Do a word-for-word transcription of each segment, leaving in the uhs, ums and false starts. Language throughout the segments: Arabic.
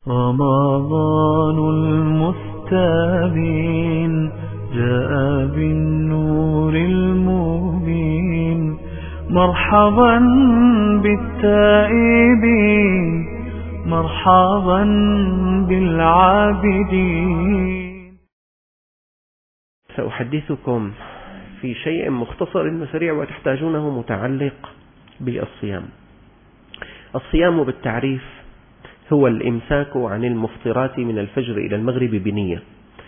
رمضان المستبين جاء بالنور المبين، مرحبا بالتائبين، مرحبا بالعابدين. سأحدثكم في شيء مختصر وسريع وتحتاجونه متعلق بالصيام. الصيام بالتعريف هو الإمساك عن المفطرات من الفجر إلى المغرب بنية.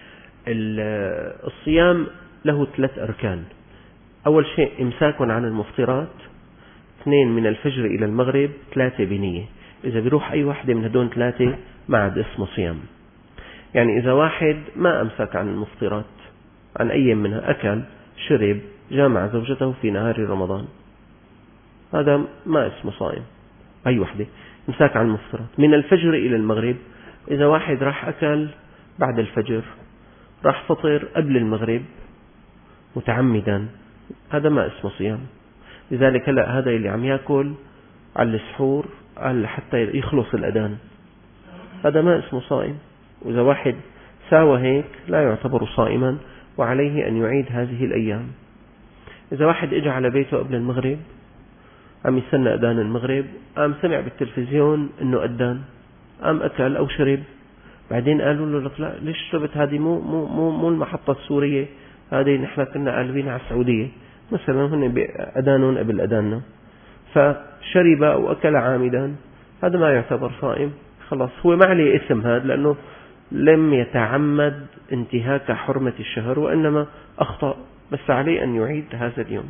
الصيام له ثلاث أركان. أول شيء إمساك عن المفطرات، اثنين من الفجر إلى المغرب، ثلاثة بنية. إذا بيروح أي واحدة من هدول ثلاثة ما عاد اسمه صيام. يعني إذا واحد ما أمسك عن المفطرات عن أي منها، أكل شرب جامع زوجته في نهار رمضان، هذا ما اسمه صائم. أي واحدة إمساك عن المفطرات. من الفجر إلى المغرب، إذا واحد راح أكل بعد الفجر، راح فطر قبل المغرب متعمدا، هذا ما اسمه صيام. لذلك هلا هذا اللي عم يأكل على السحور قال حتى يخلص الأذان، هذا ما اسمه صائم. وإذا واحد ساوى هيك لا يعتبر صائما، وعليه أن يعيد هذه الأيام. إذا واحد إجا على بيته قبل المغرب عم يستنى أذان المغرب، قام سمع بالتلفزيون إنه أذان، قام أكل أو شرب، بعدين قالوا له لك لا ليش شربت، هذه مو مو مو مو المحطة السورية، هذه نحن كنا قلبين على السعودية مثلا، هن أذانون قبل أذاننا، فشرب أو أكل عامدا، هذا ما يعتبر صائم. خلاص هو ما عليه اسم هذا، لأنه لم يتعمد انتهاك حرمة الشهر، وإنما أخطأ، بس عليه أن يعيد هذا اليوم.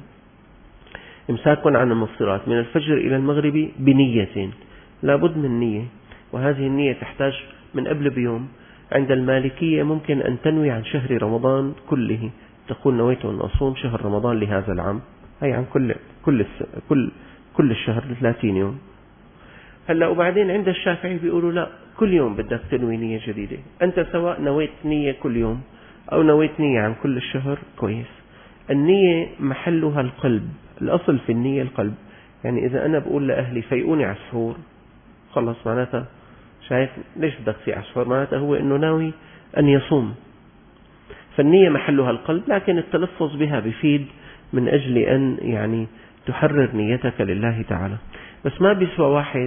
إمساك عن المفطرات من الفجر إلى المغرب بنية، لا بد من نية، وهذه النية تحتاج من قبل بيوم. عند المالكية ممكن أن تنوي عن شهر رمضان كله، تقول نويت أن أصوم شهر رمضان لهذا العام، أي عن كل كل كل كل الشهر ثلاثين يوم. هلا وبعدين عند الشافعي بيقولوا لا، كل يوم بدك تنوي نية جديدة. أنت سواء نويت نية كل يوم أو نويت نية عن كل الشهر كويس. النية محلها القلب، الأصل في النية القلب. يعني إذا أنا بقول لأهلي فيقوني على السحور، خلص معناتها شايف ليش بدك تفيق على السحور، معناتها هو إنه ناوي أن يصوم. فالنية محلها القلب، لكن التلفظ بها بفيد من أجل أن يعني تحرر نيتك لله تعالى. بس ما بيسوى واحد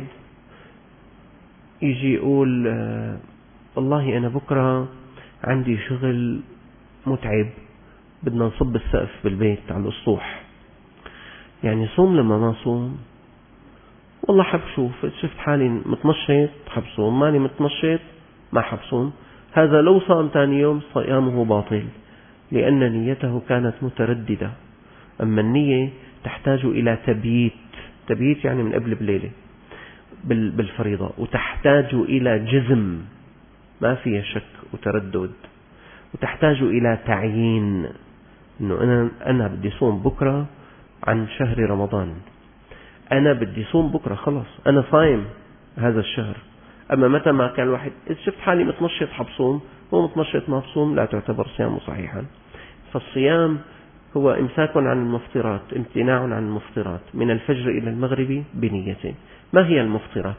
يجي يقول آه والله أنا بكرة عندي شغل متعب، بدنا نصب السقف بالبيت على السطوح، يعني صوم لما ما صوم، والله حب شوف شفت حالي متنشط حب صوم، ماني متنشط ما حب صوم. هذا لو صام ثاني يوم صيامه باطل، لأن نيته كانت مترددة. أما النية تحتاج إلى تبييت، تبييت يعني من قبل بليلة بالفريضة، وتحتاج إلى جزم ما فيها شك وتردد، وتحتاج إلى تعيين إنه أنا أنا بدي صوم بكرة عن شهر رمضان، أنا بدي صوم بكرة، خلاص أنا صايم هذا الشهر. أما متى ما كان الواحد إذا شفت حالي متنشط حبصوم، هو متنشط ما بصوم، لا تعتبر صيامه صحيحا. فالصيام هو إمساك عن المفطرات، امتناع عن المفطرات من الفجر إلى المغرب بنية. ما هي المفطرات؟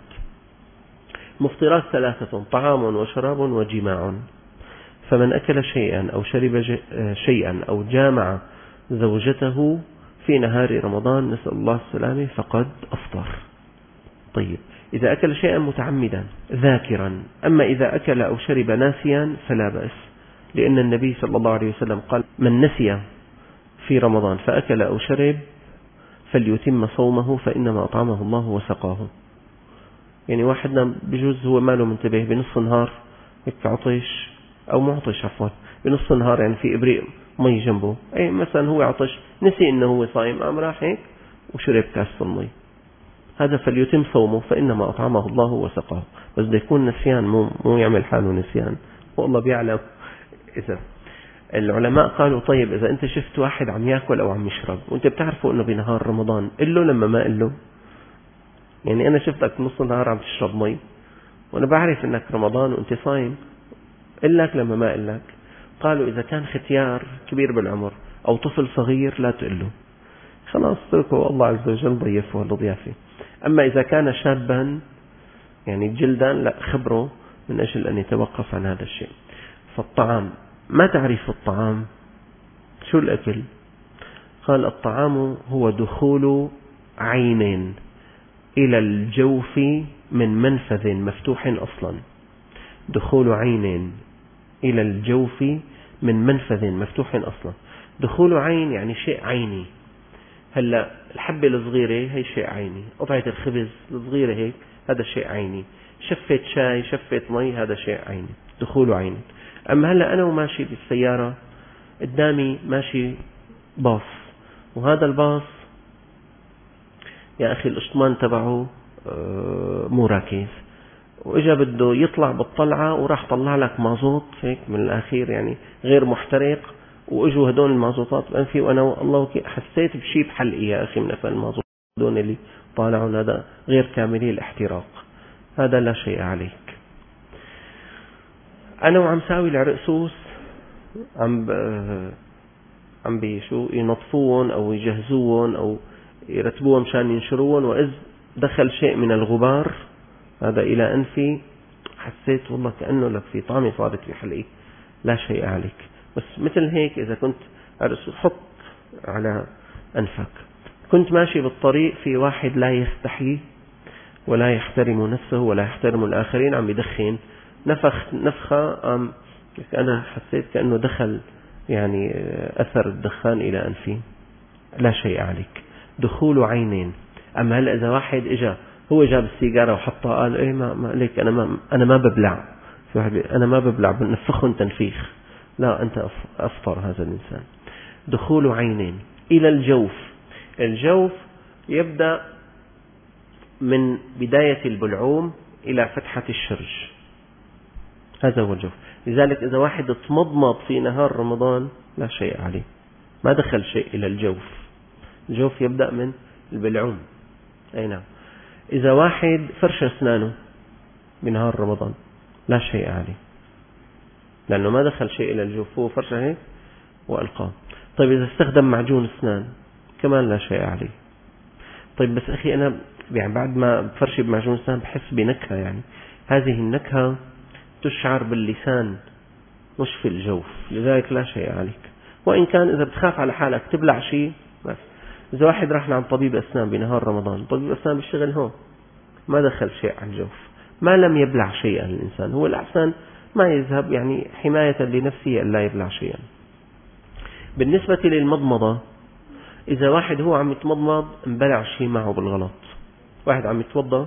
مفطرات ثلاثة: طعام وشراب وجماع. فمن أكل شيئا أو شرب شيئا أو جامع زوجته في نهار رمضان، نسأل الله السلامة، فقد أفطر. طيب إذا أكل شيئا متعمدا ذاكرا، أما إذا أكل أو شرب ناسيا فلا بأس، لأن النبي صلى الله عليه وسلم قال من نسي في رمضان فأكل أو شرب فليتم صومه فإنما أطعمه الله وسقاه. يعني واحدنا بجوز هو ماله منتبه بنص النهار هيك عطش، أو معطش عفوا، بنص النهار يعني في إبريق مي جنبه، أي مثلا هو عطش نسي إنه هو صائم، قام راح هيك وشرب كاس المي، هذا فليتم صومه فإنما أطعمه الله وسقاه. بس بده يكون نسيان، مو مو يعمل حاله نسيان، والله بيعلم. إذا العلماء قالوا طيب إذا أنت شفت واحد عم يأكل أو عم يشرب وأنت بتعرفه إنه بنهار رمضان، قل له لما ما قل له. يعني أنا شفتك نص النهار عم تشرب مي وأنا بعرف إنك رمضان وأنت صايم، قل لك لما ما قل لك. قالوا إذا كان ختيار كبير بالعمر أو طفل صغير لا تقل له، خلاص تركه، الله عز وجل ضيفه الضيافة. أما إذا كان شابا يعني جلدا لا خبره، من أجل أن يتوقف عن هذا الشيء. فالطعام، ما تعريف الطعام؟ شو الأكل؟ قال الطعام هو دخول عين إلى الجوف من منفذ مفتوح أصلا. دخول عين إلى الجوف من منفذ مفتوح أصلا. دخول عين يعني شيء عيني. هلا الحبة الصغيرة هي شيء عيني، قطعة الخبز الصغيرة هيك هذا شيء عيني، شفة شاي شفة مي هذا شيء عيني، دخول عين. أما هلا أنا وماشي بالسيارة قدامي ماشي باص، وهذا الباص يا أخي الأسطمان تبعه مو راكز، وإجا بده يطلع بالطلعة وراح طلع لك مازوت هيك من الأخير يعني غير محترق، وإجوا هدول المازوتات بأنفي، وأنا الله وكيل حسيت بشيء بحلقي يا أخي من أفل المازوت هدول اللي طالعون، هذا غير كاملي الاحتراق، هذا لا شيء عليك. أنا وعم ساوي العرقسوس عم ب... عم بيشو ينظفون أو يجهزون أو يرتبوهم مشان ينشرون، وإذ دخل شيء من الغبار هذا إلى أنفي، حسيت والله كأنه لك في طعمي صارت في حلقي، لا شيء عليك. بس مثل هيك إذا كنت حط على أنفك. كنت ماشي بالطريق في واحد لا يستحي ولا يحترم نفسه ولا يحترم الآخرين، عم يدخن، نفخ نفخة، أم أنا حسيت كأنه دخل يعني أثر الدخان إلى أنفي، لا شيء عليك. دخول عينين. أما هلا إذا واحد إجا هو جاب السيجارة وحطها قال إيه ما ما ليك أنا ما أنا ما ببلع، في واحد أنا ما ببلع بنفخهم تنفيخ، لا أنت أفطر هذا الإنسان. دخول عينين إلى الجوف. الجوف يبدأ من بداية البلعوم إلى فتحة الشرج، هذا هو الجوف. لذلك إذا واحد اتمضمض في نهار رمضان لا شيء عليه، ما دخل شيء إلى الجوف. الجوف يبدأ من البلعوم. أي نعم. إذا واحد فرش أسنانه بنهار رمضان لا شيء عليه، لأنه ما دخل شيء إلى الجوف، هو فرشه هيك وألقاه. طيب إذا استخدم معجون أسنان كمان لا شيء عليه. طيب بس أخي أنا يعني بعد ما بفرشي بمعجون أسنان بحس بنكهة، يعني هذه النكهة تشعر باللسان مش في الجوف، لذلك لا شيء عليك. وإن كان إذا بتخاف على حالك تبلع شيء بس. إذا واحد راح لعند طبيب أسنان بنهار رمضان، طبيب أسنان بيشتغل هون، ما دخل شيء على الجوف، ما لم يبلع شيئا الإنسان، هو الأحسن ما يذهب يعني حماية لنفسه أن لا يبلع شيئا. بالنسبة للمضمضة، إذا واحد هو عم يتمضمض انبلع شيء معه بالغلط، واحد عم يتوضى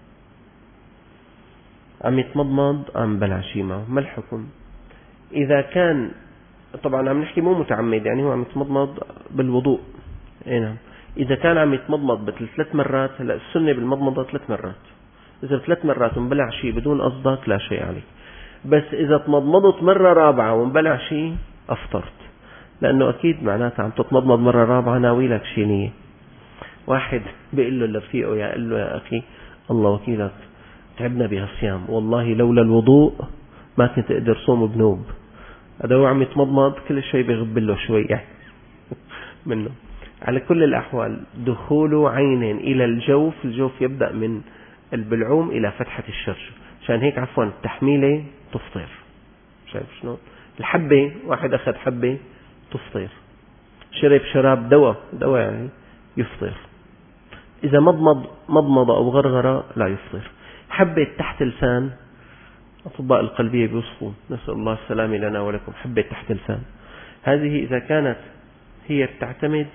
عم يتمضمض عم بلع شيء معه، ما الحكم؟ إذا كان طبعا عم نحكي مو متعمد، يعني هو عم يتمضمض بالوضوء. اي نعم. إذا كان عم يتمضمض بثلاث مرات، هلا السنة بالمضمضة ثلاث مرات، إذا ثلاث مرات وانبلع شيء بدون قصدك لا شيء عليك. بس إذا تمضمضت مرة رابعة وانبلع شيء أفطرت، لأنه أكيد معناتها عم تتمضمض مرة رابعة ناوي لك شيء نية. واحد بيقول له لرفيقه يا قال له يا أخي الله وكيلك تعبنا بهالصيام، والله لولا الوضوء ما كنت أقدر صوم بنوب. هذا هو عم يتمضمض كل شيء بيغب له شوي يعني منه. على كل الأحوال دخول عين إلى الجوف، الجوف يبدأ من البلعوم إلى فتحة الشرج، عشان هيك عفوا التحميلة تفطر. شايف شنو؟ الحبة واحد أخذ حبة تفطر، شرب شراب دواء دواء يعني يفطر. إذا مضمض مضمضة أو غرغرة لا يفطر. حبة تحت لسان، أطباء القلبية بيوصفوا نسأل الله السلامة لنا ولكم حبة تحت لسان، هذه إذا كانت هي بتعتمد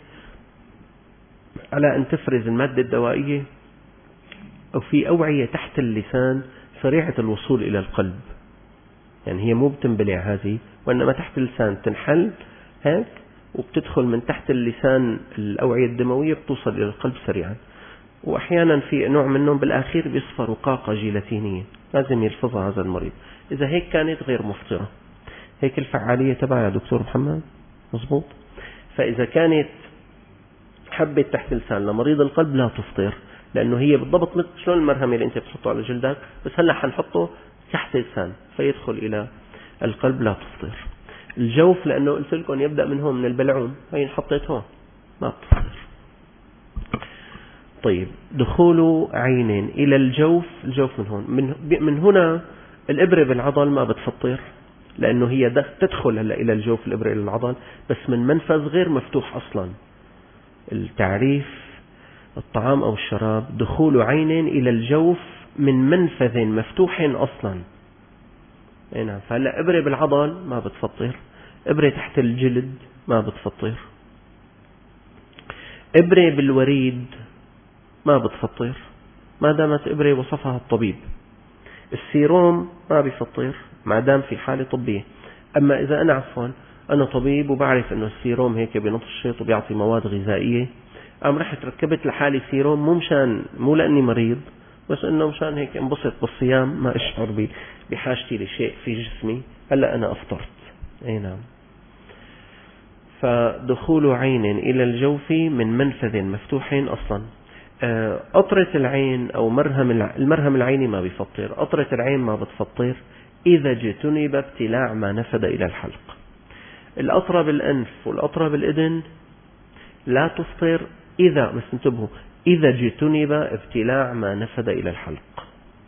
على أن تفرز المادة الدوائية أو في أوعية تحت اللسان سريعة الوصول إلى القلب، يعني هي مو بتنبلع هذه، وإنما تحت اللسان تنحل هيك وبتدخل من تحت اللسان الأوعية الدموية بتوصل إلى القلب سريعا. وأحيانا في نوع منهم بالآخير بيصفى رقاقة جيلاتينية لازم يلفظها هذا المريض. إذا هيك كانت غير مفطرة، هيك الفعالية تبعها يا دكتور محمد مظبوط. فإذا كانت حبة تحت اللسان لمريض القلب لا تفطر، لأنه هي بالضبط مثل شلون المرهم اللي أنت بتحطه على جلدك، بس هلا حنحطه تحت اللسان فيدخل إلى القلب لا تفطر. الجوف لأنه قلت لكم يبدأ من هون من البلعوم، هي حطيت هون ما بتفطر. طيب دخول عين إلى الجوف، الجوف من هون، من, من هنا الإبرة بالعضل ما بتفطر، لأنه هي تدخل هلا إلى الجوف الإبرة إلى العضل، بس من منفذ غير مفتوح أصلا. التعريف الطعام أو الشراب دخول عين إلى الجوف من منفذ مفتوح أصلا. نعم. فهلا إبرة بالعضل ما بتفطر، إبرة تحت الجلد ما بتفطر، إبرة بالوريد ما بتفطر ما دامت إبرة وصفها الطبيب. السيروم ما بيفطر ما دام في حالة طبية. أما إذا أنا عفوا أنا طبيب وبعرف إنه السيروم هيك بنشط وبيعطي مواد غذائية، أم رحت ركبت لحالي سيروم مو مشان مو لأني مريض، بس إنه مشان هيك انبسط بالصيام ما أشعر بحاجتي لشيء في جسمي، هلا أنا أفطرت. أي نعم. فدخول عين إلى الجوف من منفذ مفتوح أصلا. قطرة العين أو مرهم المرهم العيني ما بيفطر، قطرة العين ما بتفطر إذا اجتنب ابتلاع ما نفد إلى الحلق. القطرة بالأنف والقطرة بالإذن لا تفطر إذا، بس انتبهوا، إذا اجتنب ابتلاع ما نفد إلى الحلق.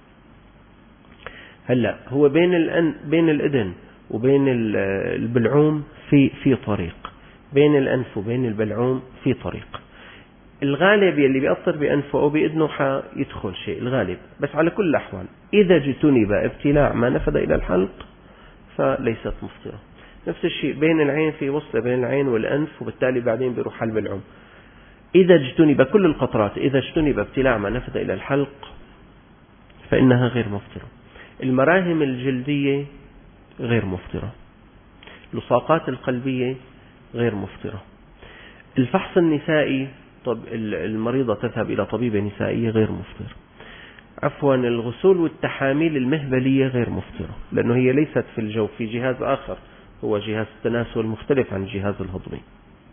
هلا هو بين الأن بين الإذن وبين البلعوم في في طريق، بين الأنف وبين البلعوم في طريق. الغالب يلي بيقطر بأنفه أو بإذنه حيدخل شيء الغالب، بس على كل الأحوال إذا اجتنب ابتلاع ما نفد إلى الحلق فليست مفطرة. نفس الشيء بين العين في وصلة بين العين والأنف، وبالتالي بعدين بيروح على البلعوم. إذا اجتنب كل القطرات، إذا اجتنب ابتلاع ما نفد إلى الحلق فإنها غير مفطرة. المراهم الجلدية غير مفطرة. اللصاقات القلبية غير مفطرة. الفحص النسائي، طب المريضة تذهب إلى طبيبة نسائية غير مفطر. عفوا الغسول والتحاميل المهبلية غير مفطرة، لأنه هي ليست في الجوف، في جهاز آخر هو جهاز التناسل مختلف عن الجهاز الهضمي.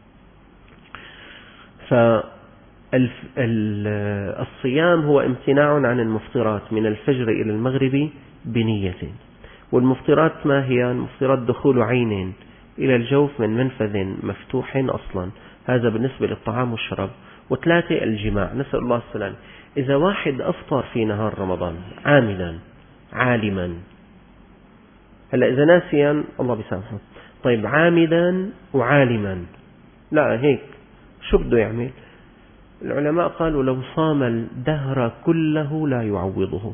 فالصيام هو امتناع عن المفطرات من الفجر إلى المغرب بنية. والمفطرات ما هي؟ المفطرات دخول عين إلى الجوف من منفذ مفتوح أصلا، هذا بالنسبة للطعام والشراب. وثلاثة الجماع، نسأل الله السلام. إذا واحد أفطر في نهار رمضان عامدا عالما، هلا إذا ناسيا الله بيسامحه، طيب عامدا وعالما لا هيك شو بده يعمل؟ العلماء قالوا لو صام الدهر كله لا يعوضه،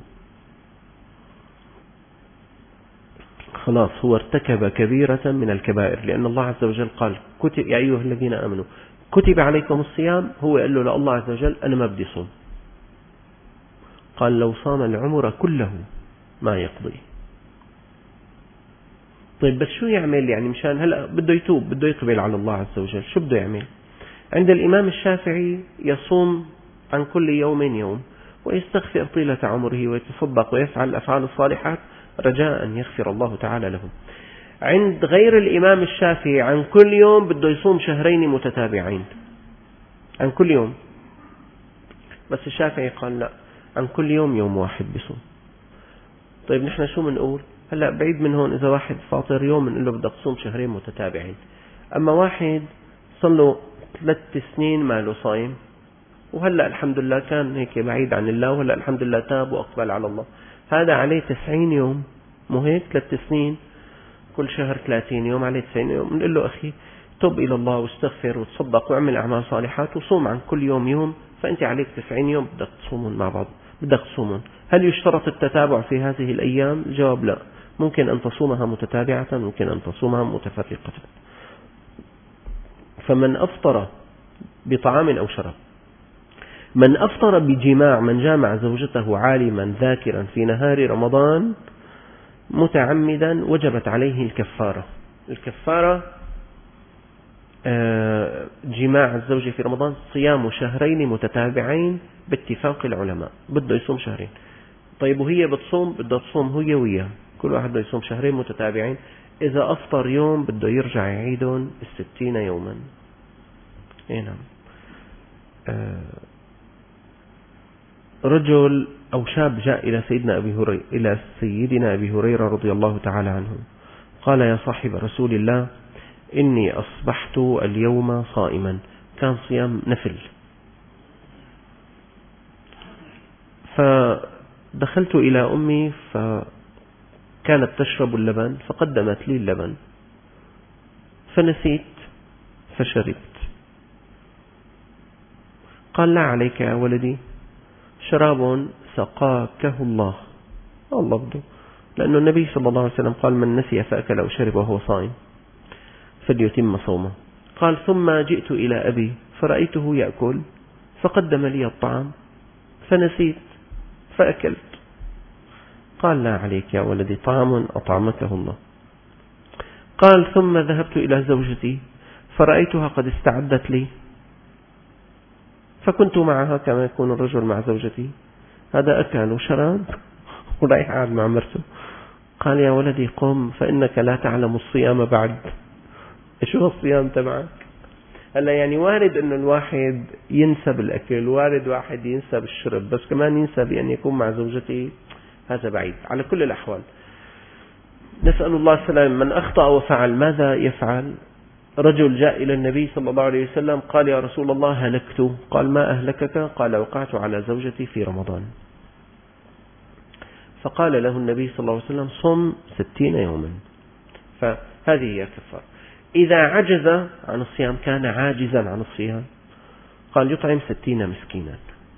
خلاص هو ارتكب كبيرة من الكبائر، لأن الله عز وجل قال كتب يا أيها الذين آمنوا كتب عليكم الصيام. هو قال له لله عز وجل أنا ما بدي صوم، قال لو صام العمر كله ما يقضي. طيب بس شو يعمل يعني؟ مشان هلأ بده يتوب، بده يقبل على الله عز وجل، شو بده يعمل؟ عند الإمام الشافعي يصوم عن كل يوم يوم ويستغفر طيلة عمره ويتصدق ويفعل الأفعال الصالحات رجاء أن يغفر الله تعالى له. عند غير الإمام الشافعي عن كل يوم بده يصوم شهرين متتابعين، عن كل يوم. بس الشافعي قال لا، عن كل يوم يوم واحد بيصوم. طيب نحن شو منقول؟ هلا بعيد من هون، إذا واحد فاطر يوم بنقول له بدك تصوم شهرين متتابعين. أما واحد صار له ثلاث سنين ما له صايم، وهلا الحمد لله كان هيك بعيد عن الله، وهلا الحمد لله تاب وأقبل على الله، هذا عليه تسعين يوم، مو هيك؟ ثلاث سنين كل شهر ثلاثين يوم، عليه تسعين يوم. بنقول له أخي توب إلى الله واستغفر وتصدق واعمل أعمال صالحات وصوم عن كل يوم يوم، فأنت عليك تسعين يوم بدك تصومون مع بعض، بدك تصومون. هل يشترط التتابع في هذه الأيام؟ الجواب لا، ممكن أن تصومها متتابعة، ممكن أن تصومها متفرقة. فمن أفطر بطعام أو شراب، من أفطر بجماع، من جامع زوجته عالما ذاكرا في نهار رمضان متعمدا وجبت عليه الكفارة. الكفارة جماع الزوجة في رمضان صيام شهرين متتابعين باتفاق العلماء، بده يصوم شهرين. طيب وهي بتصوم، بده تصوم هي وياه، كل واحد بده يصوم شهرين متتابعين. إذا أفطر يوم بده يرجع يعيدون الستين يوما. إيه نعم. رجل أو شاب جاء إلى سيدنا أبي هريرة إلى سيدنا أبي هريرة رضي الله تعالى عنه، قال يا صاحب رسول الله إني أصبحت اليوم صائما. كان صيام نفل. فدخلت إلى أمي كانت تشرب اللبن فقدمت لي اللبن فنسيت فشربت. قال لا عليك يا ولدي، شراب سقاكه الله، الله بده، لأن النبي صلى الله عليه وسلم قال من نسي فأكل أو شرب وهو صائم فليتم صومه. قال ثم جئت إلى أبي فرأيته يأكل فقدم لي الطعام فنسيت فأكلت. قال لا عليك يا ولدي، طعام أطعمته الله. قال ثم ذهبت إلى زوجتي فرأيتها قد استعدت لي فكنت معها كما يكون الرجل مع زوجته، هذا أكل وشرب ورايح قاعد مع مرته. قال يا ولدي قم فإنك لا تعلم الصيام بعد. إيش هو الصيام تبعك؟ هلا يعني وارد إنه الواحد ينسى بالأكل، وارد واحد ينسى بالشرب، بس كمان ينسى بأن يكون مع زوجته، هذا بعيد. على كل الأحوال نسأل الله السلام. من أخطأ وفعل ماذا يفعل؟ رجل جاء إلى النبي صلى الله عليه وسلم قال يا رسول الله هلكت. قال ما أهلكك؟ قال وقعت على زوجتي في رمضان. فقال له النبي صلى الله عليه وسلم صم ستين يوما. فهذه هي الكفارة. إذا عجز عن الصيام، كان عاجزا عن الصيام، قال يطعم ستين مسكينا.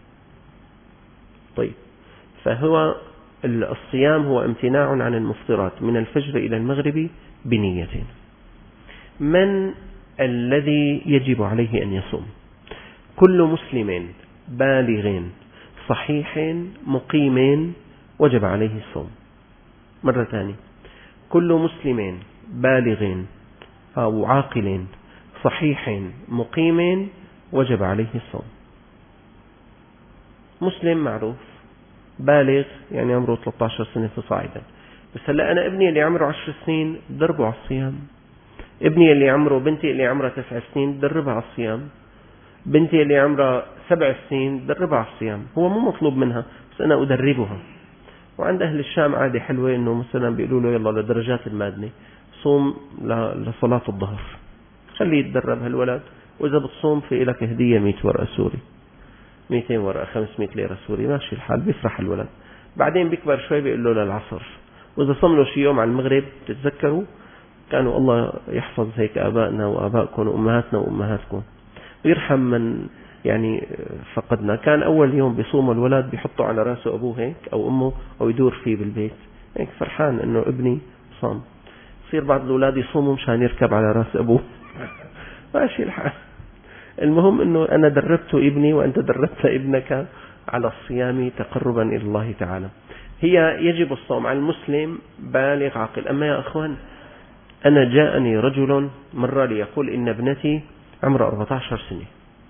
طيب، فهو الصيام هو امتناع عن المفطرات من الفجر إلى المغرب بنية. من الذي يجب عليه أن يصوم؟ كل مسلم بالغ صحيح مقيم وجب عليه الصوم. مرة ثانية، كل مسلم بالغ أو عاقل صحيح مقيم وجب عليه الصوم. مسلم معروف، بالغ يعني عمره ثلاثة عشر سنة فصاعدا. بس هلا أنا ابني اللي عمره عشر سنين دربه على الصيام، ابني اللي عمره بنتي اللي عمرها تسع سنين دربها على الصيام، بنتي اللي عمرها سبع سنين دربها على الصيام. هو مو مطلوب منها، بس أنا أدربها. وعند أهل الشام عادة حلوة إنه مثلا بيقولوا له يلا لدرجات المادنة صوم لصلاة الظهر، خليه يتدرب هالولد، وإذا بتصوم في لك هدية مئة ورقة سوري، مئتين ورقة، خمسمئة ليرة سوري، ماشي الحال، بيفرح الولد. بعدين بيكبر شوي بيقول له للعصر، وإذا صم له شي يوم على المغرب تتذكروا كانوا الله يحفظ هيك آبائنا وآبائكم وأمهاتنا وأمهاتكم ويرحم من يعني فقدنا. كان أول يوم بيصوم الولد بيحطه على رأسه أبوه هيك أو أمه أو يدور فيه بالبيت هيك فرحان إنه ابني صام. يصير بعض الأولاد يصوموا مشان يركب على رأس أبوه ماشي الحال. المهم إنه أنا دربت ابني وأنت دربت ابنك على الصيام تقربا إلى الله تعالى. هي يجب الصوم على المسلم بالغ عاقل. أما يا أخوان، أنا جاءني رجل مرة ليقول إن ابنتي عمرها أربعة عشر سنة،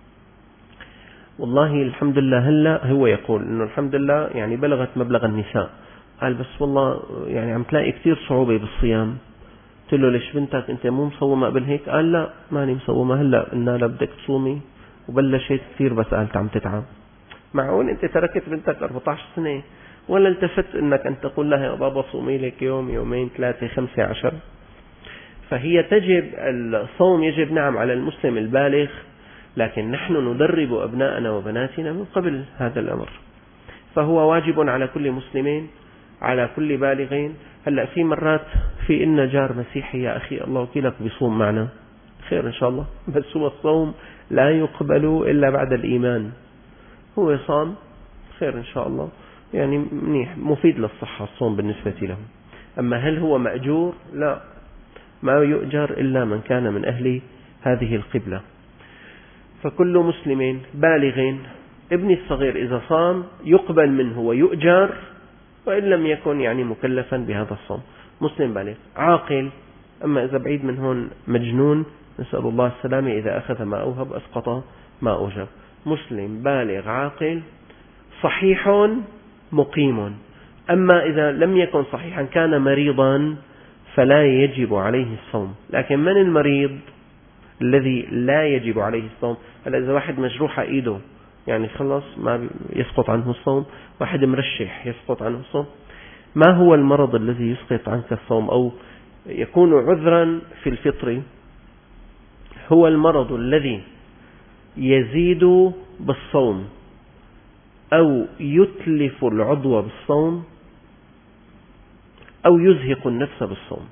والله الحمد لله هلا هو يقول إنه الحمد لله يعني بلغت مبلغ النساء. قال بس والله يعني عم تلاقي كثير صعوبة بالصيام. قلت له ليش بنتك أنت مو مصومة قبل هيك؟ قال لا ماني مصومة، هلا قلنا لها بدك تصومي وبلشت كثير بس قالت عم تتعب. معقول أنت تركت بنتك أربعة عشر سنة ولا التفت أنك أن تقول لها يا بابا صومي لك يوم يومين ثلاثة خمسة عشر؟ فهي تجب الصوم، يجب نعم على المسلم البالغ، لكن نحن ندرب أبناءنا وبناتنا من قبل هذا الأمر. فهو واجب على كل مسلمين على كل بالغين. هلأ في مرات في إن جار مسيحي يا أخي الله وكيلك بيصوم معنا، خير إن شاء الله، بس هو الصوم لا يقبل إلا بعد الإيمان. هو صام خير إن شاء الله، يعني منيح مفيد للصحة الصوم بالنسبة له. أما هل هو مأجور؟ لا، ما يؤجر إلا من كان من أهل هذه القبلة. فكل مسلم بالغ ابن الصغير إذا صام يقبل منه ويؤجر، وإن لم يكن يعني مكلفا بهذا الصوم. مسلم بالغ عاقل. أما إذا بعيد من هون مجنون نسأل الله السلامة، إذا أخذ ما أوهب أسقط ما أوجب. مسلم بالغ عاقل صحيح مقيم. أما إذا لم يكن صحيحا كان مريضا فلا يجب عليه الصوم. لكن من المريض الذي لا يجب عليه الصوم؟ هلا إذا واحد مجروح إيده يعني خلص ما يسقط عنه الصوم، واحد مرشح يسقط عنه الصوم. ما هو المرض الذي يسقط عنك الصوم أو يكون عذرا في الفطر؟ هو المرض الذي يزيد بالصوم أو يتلف العضو بالصوم أو يزهق النفس بالصوم.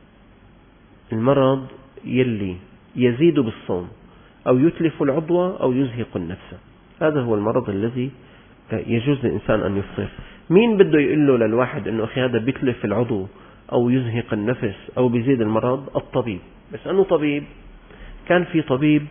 المرض يلي يزيد بالصوم أو يتلف العضو أو يزهق النفس، هذا هو المرض الذي يجوز للإنسان أن يفطر. مين بده يقول له للواحد أنه أخي هذا بيتلف العضو أو يزهق النفس أو بيزيد المرض؟ الطبيب. بس أنه طبيب، كان في طبيب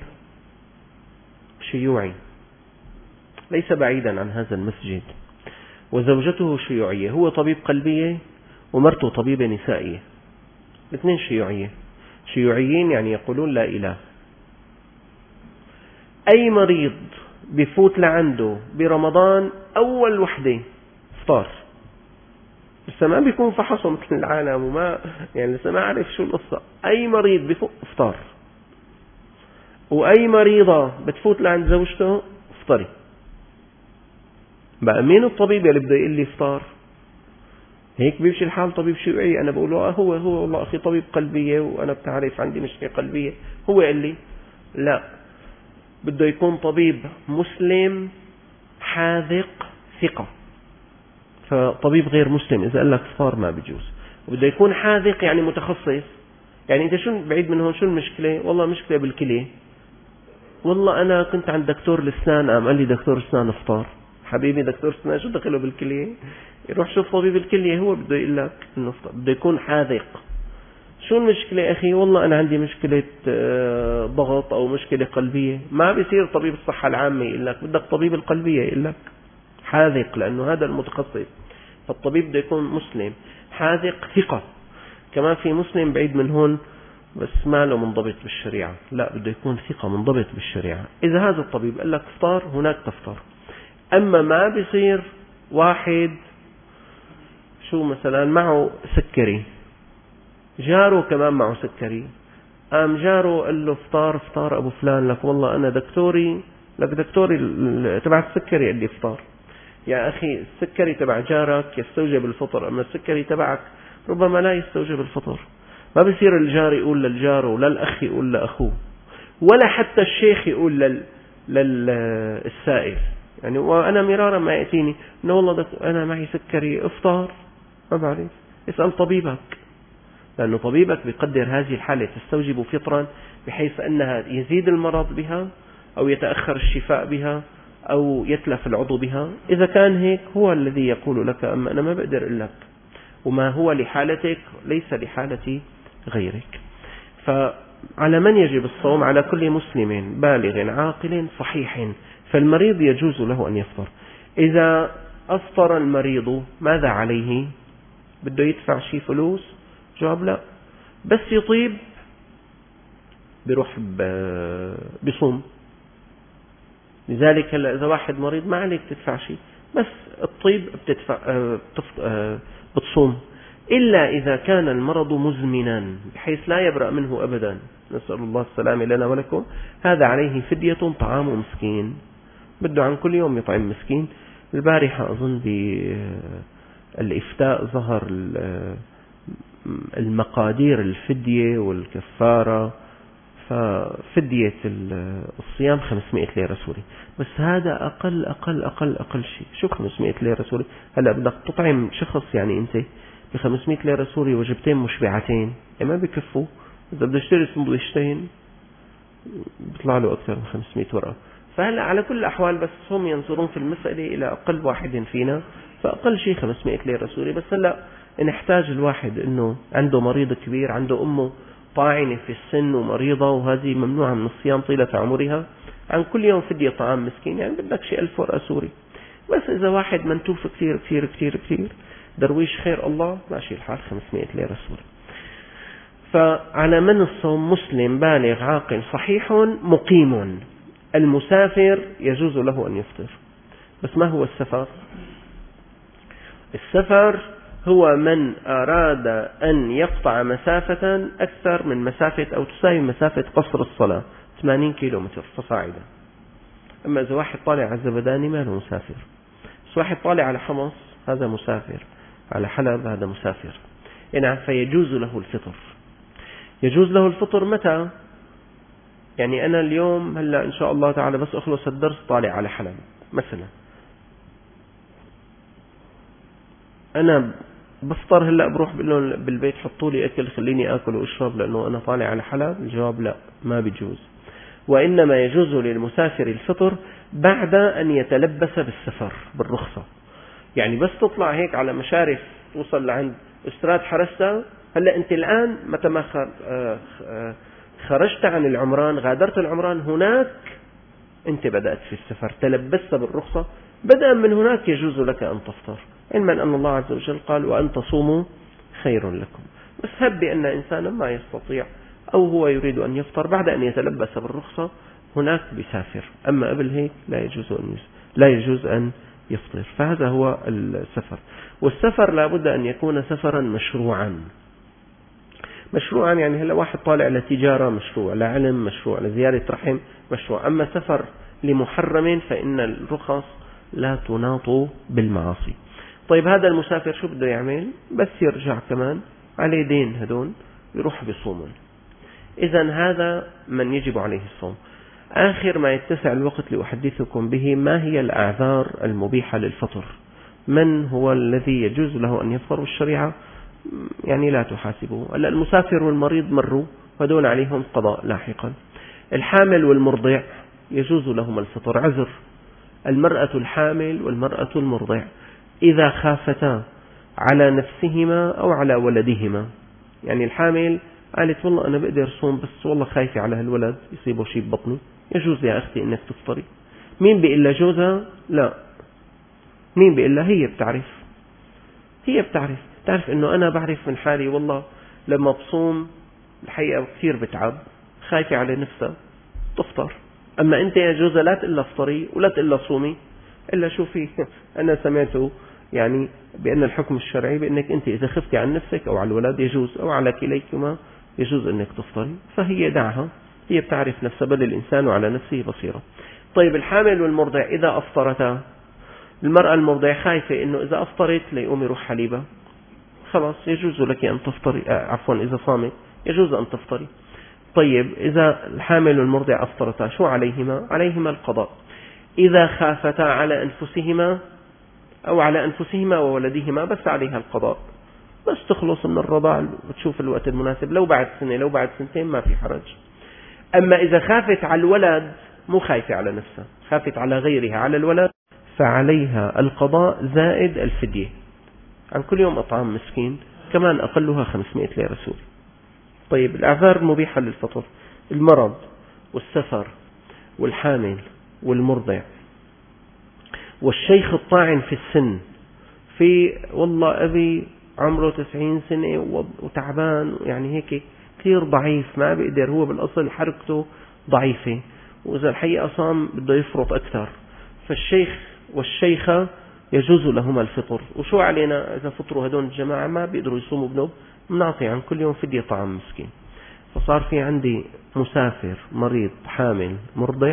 شيوعي ليس بعيدا عن هذا المسجد، وزوجته شيوعية، هو طبيب قلبية ومرته طبيبة نسائية، الاثنين شيوعية. شيوعيين يعني يقولون لا إله. أي مريض بفوت لعنده برمضان أول وحدة افطار، لسه ما بيكون فحصه مثل العالم وما يعني لسه ما عارف شو القصة. أي مريض بفوت افطار، وأي مريضة بتفوت لعند زوجته افطري. بقى مين الطبيب اللي بده يقول لي افطار؟ هيك بيمشي الحال. طبيب شيوعي أنا بقول له آه هو هو والله أخي طبيب قلبية وأنا بتعرف عندي مشكلة قلبية، هو قال لي لا، بده يكون طبيب مسلم حاذق ثقة. فطبيب غير مسلم إذا قال لك افطار ما بيجوز. وبده يكون حاذق يعني متخصص. يعني أنت شو بعيد من هون شو المشكلة؟ والله مشكلة بالكلية، والله أنا كنت عند دكتور الأسنان قام قال لي دكتور أسنان افطار. حبيبي دكتور أسنان شو دخله بالكلية؟ يروح شوف طبيب الكلية، هو بده يقول لك إنه افطار. بده يكون حاذق. شو المشكلة أخي؟ والله أنا عندي مشكلة ضغط أو مشكلة قلبية. ما بيصير طبيب الصحة العامة يقول لك، بدك طبيب القلبية يقول لك حاذق، لأنه هذا المتخصص. فالطبيب بده يكون مسلم حاذق ثقة. كمان في مسلم بعيد من هون بس ما له منضبط بالشريعة، لا بده يكون ثقة منضبط بالشريعة. إذا هذا الطبيب قال لك افطار هناك تفطر. أما ما بيصير واحد شو مثلا معه سكري، جاره كمان معه سكري، قام جاره قال له افطار افطار أبو فلان، لك والله أنا دكتوري، لك دكتوري تبع السكري قال لي افطار. يا أخي السكري تبع جارك يستوجب الفطر، أما السكري تبعك ربما لا يستوجب الفطر. ما بيصير الجار يقول للجار ولا الأخ يقول لأخوه، ولا حتى الشيخ يقول لل... للسائل. يعني وأنا مرارا ما يأتيني إنه والله أنا معي سكري افطار، ما بعرف، اسأل طبيبك، لأنه طبيبك بيقدر هذه الحالة تستوجب فطرا بحيث أنها يزيد المرض بها أو يتأخر الشفاء بها أو يتلف العضو بها. إذا كان هيك هو الذي يقول لك، أما أنا ما بقدر أقول لك، وما هو لحالتك ليس لحالة غيرك. فعلى من يجب الصوم؟ على كل مسلم بالغ عاقل صحيح. فالمريض يجوز له أن يفطر. إذا أفطر المريض ماذا عليه؟ بده يدفع شيء فلوس؟ جواب لا، بس يطيب بيروح بصوم. لذلك إذا واحد مريض ما عليك تدفع شيء، بس الطيب بتدفع بتصوم، إلا إذا كان المرض مزمنا بحيث لا يبرأ منه أبدا، نسأل الله السلامة لنا ولكم. هذا عليه فدية طعام مسكين، بده عن كل يوم يطعم مسكين. البارحة أظن بالإفتاء ظهر المقادير الفدية والكفارة. ففدية الصيام خمسمائة ليرة سوري، بس هذا أقل أقل أقل أقل شيء. شو خمسمائة ليرة سوري؟ هلأ بدك تطعم شخص، يعني أنت بخمسمائة ليرة سوري وجبتين مشبعتين ما بيكفوا. إذا بدك تشتري سندويشتين بيطلع له أكثر من خمسمائة ورقة. فهلأ على كل الأحوال بس هم ينظرون في المسألة إلى أقل واحد فينا، فأقل شيء خمسمائة ليرة سوري. بس هلأ إن احتاج الواحد إنه عنده مريض كبير، عنده أمه طاعنة في السن ومريضة وهذه ممنوعة من الصيام طيلة عمرها، عن كل يوم فدية طعام مسكين، يعني بدك شيء ألف ورقة سوري. بس إذا واحد منتوف كثير كثير كثير كثير درويش خير الله ماشي الحال خمسمائة ليرة سوري. فعلى من الصوم؟ مسلم بالغ عاقل صحيح مقيم. المسافر يجوز له أن يفطر. بس ما هو السفر؟ السفر هو من أراد أن يقطع مسافة أكثر من مسافة أو تساوي مسافة قصر الصلاة ثمانين كيلومتر فصاعدا. أما إذا واحد طالع على الزبداني ما له مسافر، بس واحد طالع على حمص هذا مسافر، على حلب هذا مسافر. يعني فيجوز له الفطر. يجوز له الفطر متى؟ يعني أنا اليوم هلأ إن شاء الله تعالى بس أخلص الدرس طالع على حلب مثلا، أنا بفطر هلأ بروح بقول لهم بالبيت حطوا لي أكل خليني أكل وأشرب لأنه أنا طالع على حلب؟ الجواب لا، ما بيجوز. وإنما يجوز للمسافر الفطر بعد أن يتلبس بالسفر بالرخصة. يعني بس تطلع هيك على مشارف توصل لعند استراد حرستا، هلأ أنت الآن متى ما خرجت عن العمران غادرت العمران هناك أنت بدأت في السفر تلبست بالرخصة، بدءا من هناك يجوز لك أن تفطر، علما أن الله عز وجل قال وأن تصوموا خير لكم. بس هب بأن إنسانا ما يستطيع أو هو يريد أن يفطر بعد أن يتلبس بالرخصة هناك بيسافر، أما قبل هيك لا يجوز أن لا يجوز أن يفطر. فهذا هو السفر. والسفر لابد أن يكون سفرا مشروعا. مشروعا يعني هلا واحد طالع لتجارة مشروع، لعلم مشروع، لزيارة رحم مشروع. أما سفر لمحرم فإن الرخص لا تناط بالمعاصي. طيب هذا المسافر شو بده يعمل؟ بس يرجع كمان عليه دين هدون يروح بصوم. إذن هذا من يجب عليه الصوم. آخر ما يتسع الوقت لأحدثكم به ما هي الأعذار المبيحة للفطر. من هو الذي يجوز له أن يفطر والشريعة يعني لا تحاسبه؟ المسافر والمريض مروا وهدول عليهم قضاء لاحقا. الحامل والمرضع يجوز لهم الفطر عذر. المرأة الحامل والمرأة المرضع إذا خافتا على نفسهما أو على ولدهما، يعني الحامل قالت والله أنا بقدر صوم بس والله خايفة على هالولد يصيبه شيء ببطني، يجوز يا أختي إنك تفطري. مين بيقول لها جوزها؟ لا، مين بيقول لها؟ هي بتعرف، هي بتعرف تعرف إنه أنا بعرف من حالي والله لما بصوم الحقيقة كثير بتعب، خايفة على نفسها تفطر. أما أنت يا جوزها لا تقول لها افطري ولا تقول لها صومي، إلا شوفي أنا سمعته يعني بأن الحكم الشرعي بأنك أنت إذا خفتي عن نفسك أو على الولد يجوز أو على كليكما يجوز أنك تفطري، فهي دعها، هي بتعرف نفسها، بل الإنسان على نفسه بصيرة. طيب الحامل والمرضع إذا أفطرتا، المرأة المرضع خايفة إنه إذا أفطرت ليقوم يروح حليبة، خلاص يجوز لك أن تفطري، آه عفوا إذا صامت يجوز أن تفطري. طيب إذا الحامل والمرضع أفطرتا شو عليهما؟ عليهما القضاء. إذا خافتا على أنفسهما أو على أنفسهما وولدهما بس عليها القضاء، بس تخلص من الرضاع وتشوف الوقت المناسب، لو بعد سنة لو بعد سنتين ما في حرج. أما إذا خافت على الولد، مو خايفة على نفسها، خافت على غيرها على الولد، فعليها القضاء زائد الفدية عن كل يوم أطعام مسكين، كمان أقلها خمسمائة ليرة سوري. طيب الأعذار المبيحة للفطر: المرض والسفر والحامل والمرضع والشيخ الطاعن في السن، في والله أبي عمره تسعين سنة وتعبان يعني هيك كثير ضعيف ما بيقدر، هو بالأصل حركته ضعيفة وإذا الحقيقة صام بده يفرط أكثر، فالشيخ والشيخة يجوز لهما الفطر. وشو علينا إذا فطروا هدول الجماعة ما بيقدروا يصوموا بنوب؟ بنعطي عن كل يوم فدية طعام مسكين. فصار في عندي مسافر مريض حامل مرضع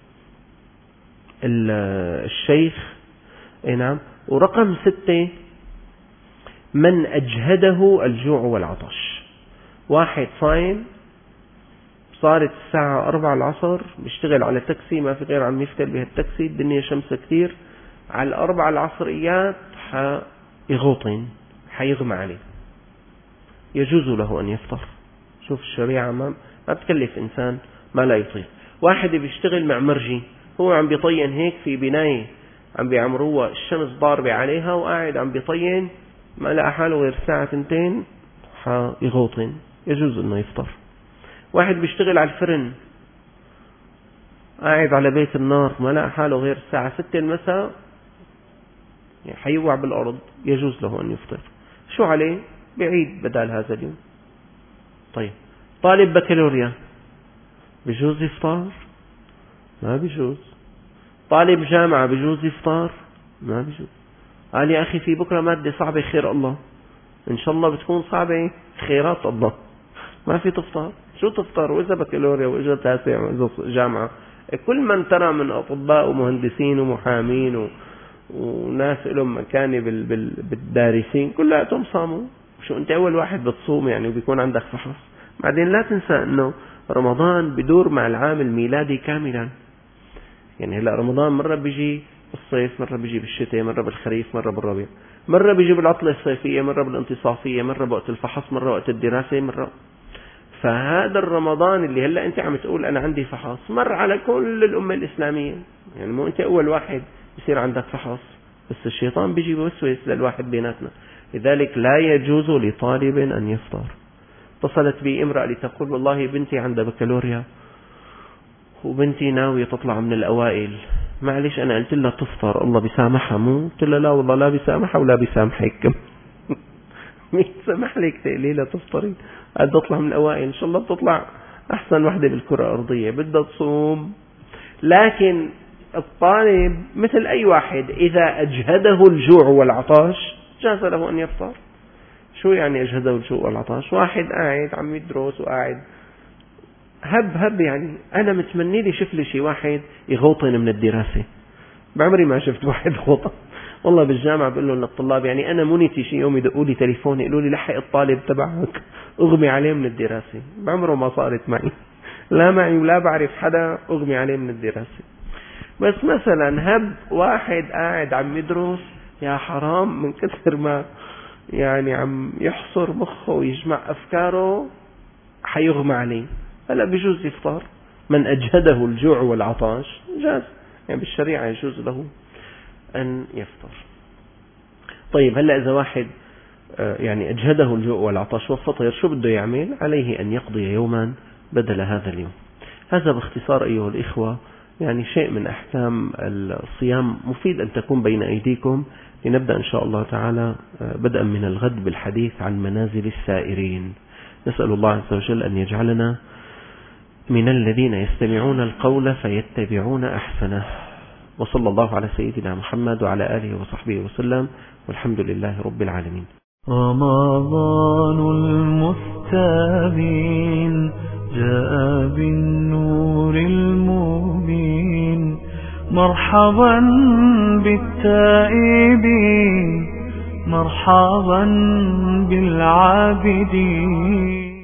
الشيخ، اي نعم. ورقم ستة من أجهده الجوع والعطش. واحد صايم صارت الساعة أربعة العصر بيشتغل على تاكسي، ما في غير عم يفتل بهالتاكسي، الدنيا شمس كتير، على الأربع العصريات حيغوطن حيغمى عليه، يجوز له أن يفطر. شوف الشريعة ما ما تكلف إنسان ما لا يطيق. واحد بيشتغل مع مرجي، هو عم بيطين هيك في بناية عم بيعمروها، الشمس ضاربة عليها وقاعد عم بيطين، ما لقى حاله غير ساعة تنتين حيغوطن، يجوز أنه يفطر. واحد بيشتغل على الفرن قاعد على بيت النار ما لقى حاله غير الساعة ستة المساء يعني حيوع بالأرض، يجوز له أن يفطر. شو عليه؟ بعيد بدال هذا اليوم. طيب طالب بكالوريا بجوز يفطر؟ ما بيجوز. طالب جامعة بجوز يفطر؟ ما بيجوز. قال يا أخي في بكرة مادة صعبة، خير الله، إن شاء الله بتكون صعبة، خيرات الله، ما في تفطر. شو تفطر وإذا بكالوريا وإذا تاسع وإذا جامعة؟ كل من ترى من أطباء ومهندسين ومحامين و... وناس لهم مكانة بال... بال... بالدارسين كلهم صاموا. شو أنت أول واحد بتصوم يعني وبيكون عندك فحص؟ بعدين لا تنسى أنه رمضان بدور مع العام الميلادي كاملا. يعني هلا رمضان مرة بيجي بالصيف، مرة بيجي بالشتاء، مرة بالخريف، مرة بالربيع. مرة بيجي بالعطلة الصيفية، مرة بالانتصافية، مرة بوقت الفحص، مرة وقت الدراسة، مرة. فهذا الرمضان اللي هلأ أنت عم تقول أنا عندي فحص مر على كل الأمة الإسلامية، يعني مو أنت أول واحد يصير عندك فحص، بس الشيطان بيجي بوسوس للواحد بيناتنا. لذلك لا يجوز لطالب أن يفطر. اتصلت بي امرأة لتقول والله بنتي عندها بكالوريا وبنتي ناوية تطلع من الأوائل، معلش أنا قلت لها تفطر الله بيسامحها مو؟ قلت لها لا والله لا بيسامحها ولا بيسامحك. مين سمح لك تقولي لها تفطري؟ قد تطلع من الأوائل إن شاء الله بتطلع أحسن وحدة بالكرة الأرضية، بدها تصوم. لكن الطالب مثل أي واحد إذا أجهده الجوع والعطش جاز له أن يفطر. شو يعني أجهده الجوع والعطش؟ واحد قاعد عم يدرس وقاعد هب هب، يعني أنا متمني لي شوف لي شي واحد يغوطن من الدراسة، بعمري ما شفت واحد غوطن. والله بالجامعة بقول لهم للطلاب يعني أنا منيتي شي يوم يدقوا لي تليفون يقولوا لي لحق الطالب تبعك أغمي عليه من الدراسة، بعمره ما صارت معي، لا معي ولا بعرف حدا أغمي عليه من الدراسة. بس مثلا هب واحد قاعد عم يدرس، يا حرام من كثر ما يعني عم يحصر مخه ويجمع أفكاره حيغمى عليه، هلا بيجوز يفطر. من أجهده الجوع والعطش جاز، يعني بالشريعة يجوز له أن يفطر. طيب هلا إذا واحد يعني أجهده الجوع والعطش وفطر شو بده يعمل؟ عليه أن يقضي يوما بدل هذا اليوم. هذا باختصار أيها الإخوة يعني شيء من أحكام الصيام، مفيد أن تكون بين أيديكم. لنبدأ إن شاء الله تعالى بدءا من الغد بالحديث عن منازل السائرين. نسأل الله عز وجل أن يجعلنا من الذين يستمعون القول فيتبعون أحسنه. وصلى الله على سيدنا محمد وعلى آله وصحبه وسلم، والحمد لله رب العالمين. رمضان المستبين جاء بالنور المبين، مرحبا بالتائبين، مرحبا بالعابدين.